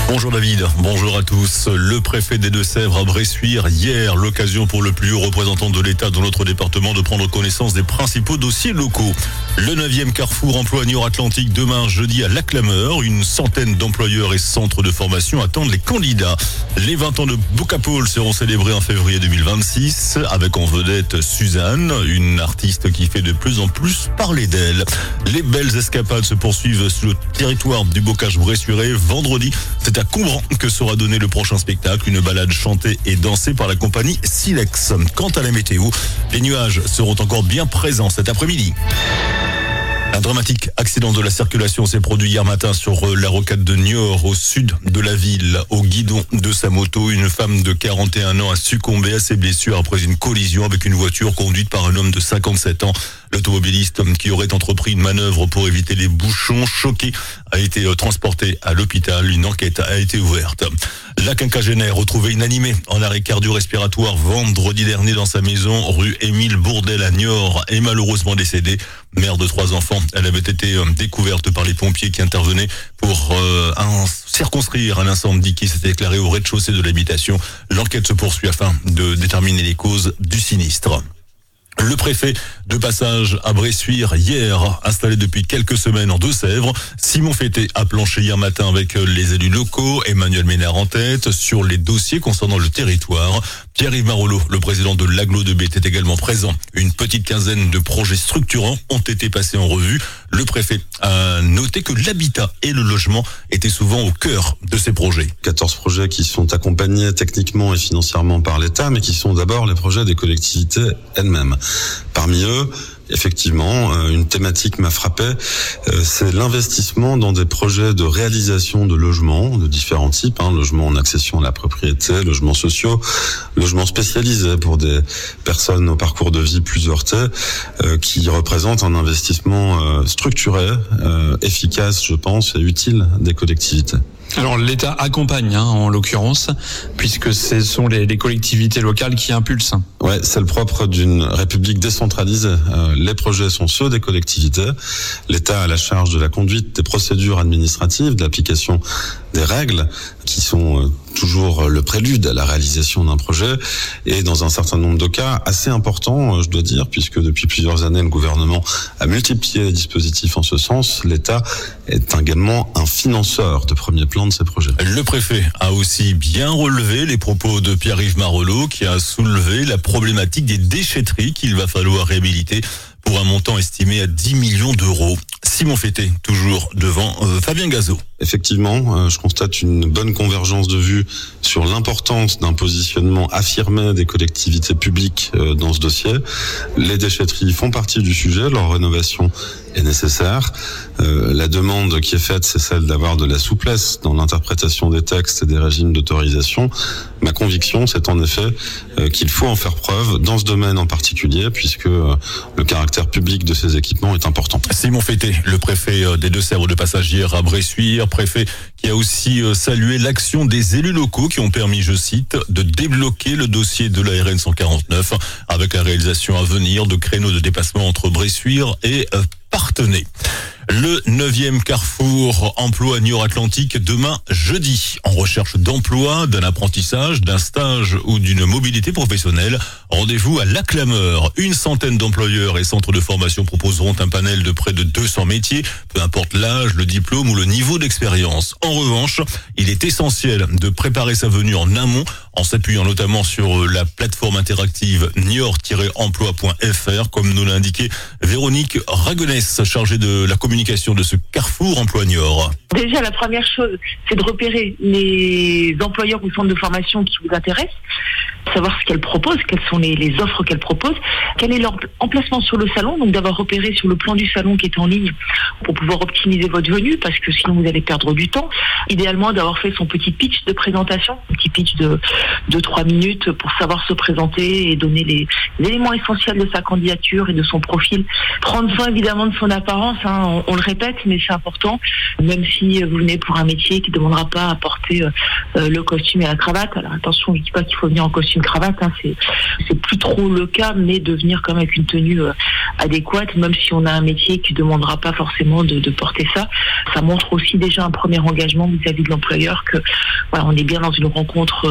Bonjour David, bonjour à tous. Le préfet des Deux-Sèvres à Bressuire hier, l'occasion pour le plus haut représentant de l'État dans notre département de prendre connaissance des principaux dossiers locaux. Le 9e carrefour emploi Niort Atlantique demain jeudi à l'Acclameur. Une centaine d'employeurs et centres de formation attendent les candidats. Les 20 ans de Bocapole seront célébrés en février 2026 avec en vedette Suzanne, une artiste qui fait de plus en plus parler d'elle. Les belles escapades se poursuivent sur le territoire du Bocage bressuirais. Vendredi, c'est à Combran que sera donné le prochain spectacle, une balade chantée et dansée par la compagnie Silex. Quant à la météo, les nuages seront encore bien présents cet après-midi. Un dramatique accident de la circulation s'est produit hier matin sur la rocade de Niort, au sud de la ville. Au guidon de sa moto, une femme de 41 ans a succombé à ses blessures après une collision avec une voiture conduite par un homme de 57 ans. L'automobiliste qui aurait entrepris une manœuvre pour éviter les bouchons, choqué, a été transporté à l'hôpital. Une enquête a été ouverte. La quinquagénaire retrouvée inanimée en arrêt cardio-respiratoire vendredi dernier dans sa maison, rue Émile Bourdel à Niort, est malheureusement décédée. Mère de 3 enfants, elle avait été découverte par les pompiers qui intervenaient pour circonscrire un incendie qui s'était déclaré au rez-de-chaussée de l'habitation. L'enquête se poursuit afin de déterminer les causes du sinistre. Le préfet de passage à Bressuire hier, installé depuis quelques semaines en Deux-Sèvres. Simon Fété a planché hier matin avec les élus locaux, Emmanuel Ménard en tête, sur les dossiers concernant le territoire. Pierre-Yves Marolleau, le président de l'Agglo de B, était également présent. Une petite quinzaine de projets structurants ont été passés en revue. Le préfet a noté que l'habitat et le logement étaient souvent au cœur de ces projets. 14 projets qui sont accompagnés techniquement et financièrement par l'État, mais qui sont d'abord les projets des collectivités elles-mêmes. Parmi eux, effectivement, une thématique m'a frappé, c'est l'investissement dans des projets de réalisation de logements de différents types, logements en accession à la propriété, logements sociaux, logements spécialisés pour des personnes au parcours de vie plus heurté, qui représentent un investissement structuré, efficace, je pense, et utile des collectivités. Alors l'État accompagne, en l'occurrence, puisque ce sont les collectivités locales qui impulsent. Ouais, c'est le propre d'une république décentralisée. Les projets sont ceux des collectivités. L'État a la charge de la conduite des procédures administratives, de l'application des règles, qui sont toujours le prélude à la réalisation d'un projet, et dans un certain nombre de cas assez importants, je dois dire, puisque depuis plusieurs années, le gouvernement a multiplié les dispositifs en ce sens. L'État est également un financeur de premier plan de ces projets. Le préfet a aussi bien relevé les propos de Pierre-Yves Marolleau, qui a soulevé la problématique des déchetteries qu'il va falloir réhabiliter pour un montant estimé à 10 millions d'euros. Simon Fété, toujours devant Fabien Gazot. Effectivement, je constate une bonne convergence de vues sur l'importance d'un positionnement affirmé des collectivités publiques dans ce dossier. Les déchetteries font partie du sujet, leur rénovation est nécessaire. La demande qui est faite, c'est celle d'avoir de la souplesse dans l'interprétation des textes et des régimes d'autorisation. Ma conviction, c'est en effet qu'il faut en faire preuve dans ce domaine en particulier, puisque le caractère public de ces équipements est important. Simon Fété, le préfet des Deux-Sèvres de passage hier à Bressuire, préfet qui a aussi salué l'action des élus locaux qui ont permis, je cite, de débloquer le dossier de la RN 149 avec la réalisation à venir de créneaux de dépassement entre Bressuire et Parthenay. Le 9e carrefour emploi Niort Atlantique demain jeudi. En recherche d'emploi, d'un apprentissage, d'un stage ou d'une mobilité professionnelle, rendez-vous à l'Acclameur. Une centaine d'employeurs et centres de formation proposeront un panel de près de 200 métiers, peu importe l'âge, le diplôme ou le niveau d'expérience. En revanche, il est essentiel de préparer sa venue en amont, en s'appuyant notamment sur la plateforme interactive niort-emploi.fr, comme nous l'a indiqué Véronique Ragonès, chargée de la communication de ce carrefour emploi Niort. Déjà, la première chose, c'est de repérer les employeurs ou centres de formation qui vous intéressent, savoir ce qu'elles proposent, quelles sont les offres qu'elles proposent, quel est leur emplacement sur le salon, donc d'avoir repéré sur le plan du salon qui est en ligne pour pouvoir optimiser votre venue, parce que sinon vous allez perdre du temps. Idéalement, d'avoir fait son petit pitch de présentation, un petit pitch de 2-3 minutes pour savoir se présenter et donner les éléments essentiels de sa candidature et de son profil. Prendre soin évidemment de son apparence, on le répète, mais c'est important, même si vous venez pour un métier qui ne demandera pas à porter le costume et la cravate. Alors attention, je ne dis pas qu'il faut venir en costume costume cravate, c'est plus trop le cas, mais de venir quand même avec une tenue adéquate, même si on a un métier qui ne demandera pas forcément de porter ça. Ça montre aussi déjà un premier engagement vis-à-vis de l'employeur que voilà, on est bien dans une rencontre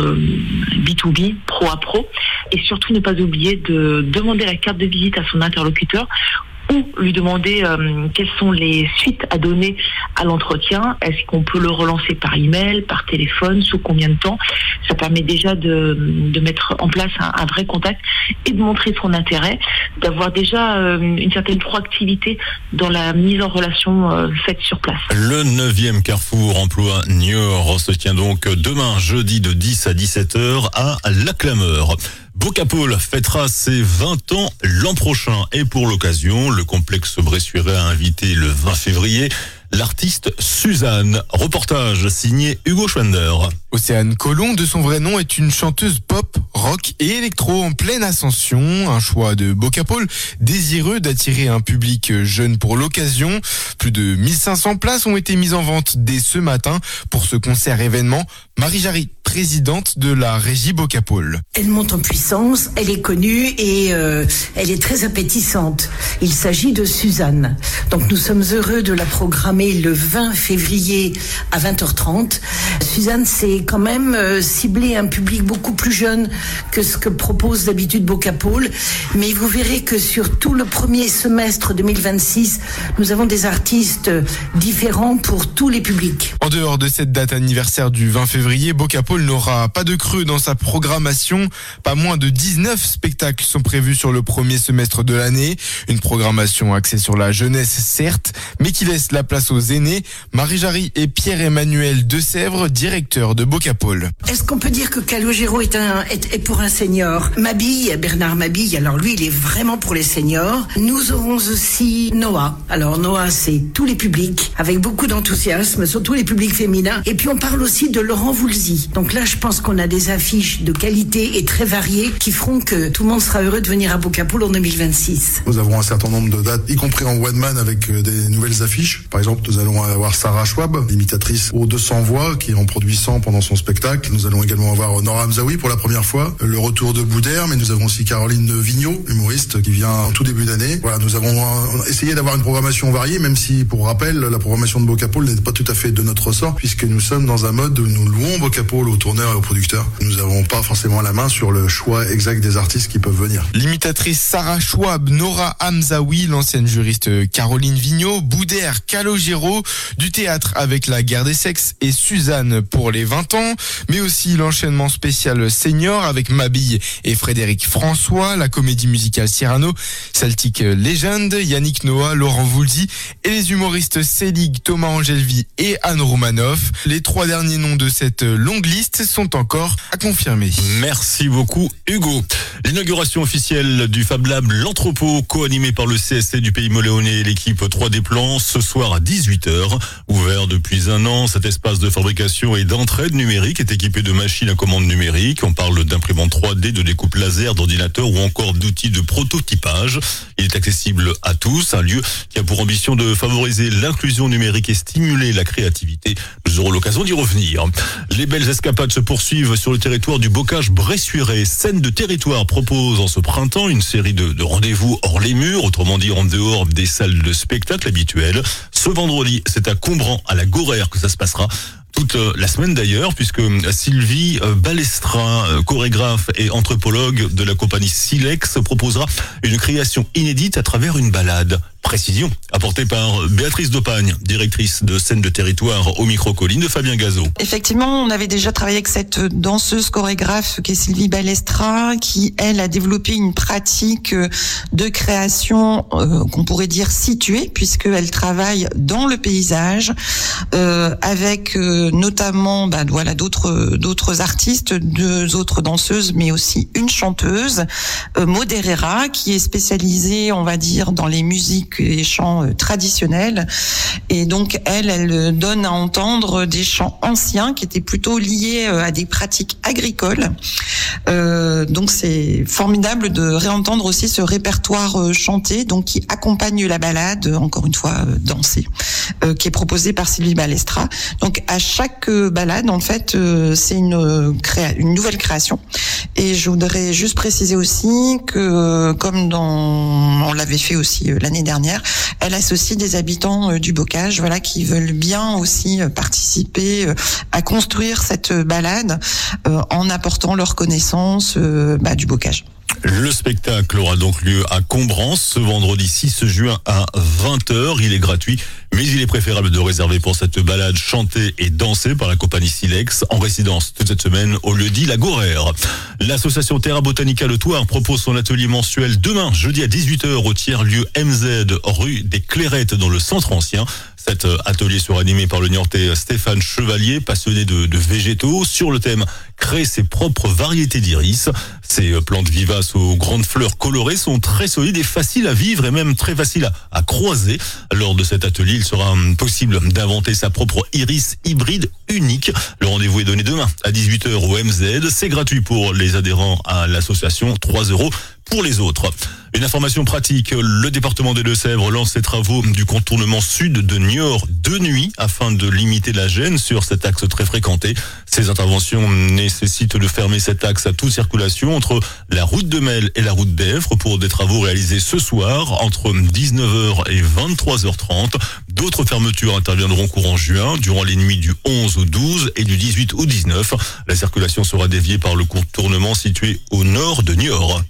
B2B, pro à pro, et surtout ne pas oublier de demander la carte de visite à son interlocuteur ou lui demander quelles sont les suites à donner à l'entretien. Est-ce qu'on peut le relancer par email, par téléphone, sous combien de temps? Ça permet déjà de mettre en place un vrai contact et de montrer son intérêt, d'avoir déjà une certaine proactivité dans la mise en relation faite sur place. Le 9e Carrefour Emploi Niort se tient donc demain, jeudi de 10 à 17h à La Clameur. Bocapol fêtera ses 20 ans l'an prochain et pour l'occasion, le complexe bressuirais a invité le 20 février l'artiste Suzanne. Reportage signé Hugo Schwender. Océane Collomb, de son vrai nom, est une chanteuse pop, rock et électro en pleine ascension. Un choix de Bocapol, désireux d'attirer un public jeune pour l'occasion. Plus de 1500 places ont été mises en vente dès ce matin pour ce concert événement. Marie Jarry, présidente de la régie Bocapol. Elle monte en puissance, elle est connue et elle est très appétissante. Il s'agit de Suzanne. Donc nous sommes heureux de la programmer le 20 février à 20h30. Suzanne, c'est quand même ciblé un public beaucoup plus jeune que ce que propose d'habitude Bocapol. Mais vous verrez que sur tout le premier semestre 2026, nous avons des artistes différents pour tous les publics. En dehors de cette date anniversaire du 20 février, Bocapol n'aura pas de creux dans sa programmation. Pas moins de 19 spectacles sont prévus sur le premier semestre de l'année. Une programmation axée sur la jeunesse, certes, mais qui laisse la place aux aînés. Marie Jarry et Pierre-Emmanuel Desèvres, directeur de Bocapol. Est-ce qu'on peut dire que Calogero est pour un senior? Bernard Mabille, alors lui, il est vraiment pour les seniors. Nous aurons aussi Noah. Alors Noah, c'est tous les publics, avec beaucoup d'enthousiasme, surtout les publics féminins. Et puis on parle aussi de Laurent Voulzy. Donc là, je pense qu'on a des affiches de qualité et très variées qui feront que tout le monde sera heureux de venir à Bocapol en 2026. Nous avons un certain nombre de dates, y compris en one man avec des nouvelles affiches. Par exemple, nous allons avoir Sarah Schwab, imitatrice aux 200 voix, qui en produit 100 pendant son spectacle. Nous allons également avoir Nora Hamzaoui pour la première fois, le retour de Boudère, mais nous avons aussi Caroline Vigneault, humoriste, qui vient en tout début d'année. Voilà, nous avons essayé d'avoir une programmation variée, même si, pour rappel, la programmation de Bocapol n'est pas tout à fait de notre ressort, puisque nous sommes dans un mode où nous louons Bocapol aux tourneurs et aux producteurs. Nous n'avons pas forcément la main sur le choix exact des artistes qui peuvent venir. L'imitatrice Sarah Schwab, Nora Hamzaoui, l'ancienne juriste Caroline Vigneault, Boudère, Calogero, du théâtre avec La Guerre des Sexes et Suzanne pour les 20 ans, mais aussi l'enchaînement spécial senior avec Mabille et Frédéric François, la comédie musicale Cyrano, Celtic Legend, Yannick Noah, Laurent Voulzy et les humoristes Selig, Thomas Angelvi et Anne Roumanoff. Les 3 derniers noms de cette longue liste sont encore à confirmer. Merci beaucoup Hugo. L'inauguration officielle du Fab Lab L'Entrepôt, co-animé par le CSC du Pays Moléonais et l'équipe 3D Plans, ce soir à 18h. Ouvert depuis un an, cet espace de fabrication et d'entraide numérique est équipé de machines à commande numérique. On parle d'imprimantes 3D, de découpe laser, d'ordinateurs ou encore d'outils de prototypage. Il est accessible à tous, un lieu qui a pour ambition de favoriser l'inclusion numérique et stimuler la créativité. Nous aurons l'occasion d'y revenir. Les belles escapades se poursuivent sur le territoire du Bocage bressuirais. Scène de territoire propose en ce printemps une série de rendez-vous hors les murs, autrement dit en dehors des salles de spectacle habituelles. Ce vendredi, c'est à Combran, à la Goraire, que ça se passera. Toute la semaine d'ailleurs, puisque Sylvie Balestra, chorégraphe et anthropologue de la compagnie Silex, proposera une création inédite à travers une balade. Précision apportée par Béatrice Dopagne, directrice de scène de territoire au micro-colline de Fabien Gazot. Effectivement, on avait déjà travaillé avec cette danseuse chorégraphe qui est Sylvie Balestra, qui elle a développé une pratique de création qu'on pourrait dire située, puisqu'elle travaille dans le paysage avec notamment d'autres artistes, 2 autres danseuses, mais aussi une chanteuse, Maud Herrera, qui est spécialisée, on va dire, dans les musiques des chants traditionnels. Et donc elle donne à entendre des chants anciens qui étaient plutôt liés à des pratiques agricoles. Donc c'est formidable de réentendre aussi ce répertoire chanté, donc qui accompagne la balade, encore une fois dansée, qui est proposée par Sylvie Balestra. Donc à chaque balade, en fait, c'est une nouvelle création. Et je voudrais juste préciser aussi que, comme on l'avait fait aussi l'année dernière, elle associe des habitants du Bocage, voilà, qui veulent bien aussi participer à construire cette balade en apportant leur connaissance du Bocage. Le spectacle aura donc lieu à Combrance ce vendredi 6 juin à 20h. Il est gratuit, mais il est préférable de réserver pour cette balade chantée et dansée par la compagnie Silex en résidence toute cette semaine au lieu-dit La Goraire. L'association Terra Botanica Le Thouars propose son atelier mensuel demain, jeudi à 18h au tiers-lieu MZ, rue des Clairettes dans le centre ancien. Cet atelier sera animé par le Niortais Stéphane Chevalier, passionné de végétaux, sur le thème « Créer ses propres variétés d'iris ». Ces plantes vivaces aux grandes fleurs colorées sont très solides et faciles à vivre et même très faciles à croiser. Lors de cet atelier, il sera possible d'inventer sa propre iris hybride unique. Le rendez-vous est donné demain à 18h au MZ. C'est gratuit pour les adhérents à l'association, 3 € pour les autres. Une information pratique, le département des Deux-Sèvres lance les travaux du contournement sud de Niort de nuit afin de limiter la gêne sur cet axe très fréquenté. Ces interventions nécessitent de fermer cet axe à toute circulation entre la route de Melle et la route d'Èvre pour des travaux réalisés ce soir entre 19h et 23h30. D'autres fermetures interviendront courant juin, durant les nuits du 11 au 12 et du 18 au 19. La circulation sera déviée par le contournement situé au nord de Niort.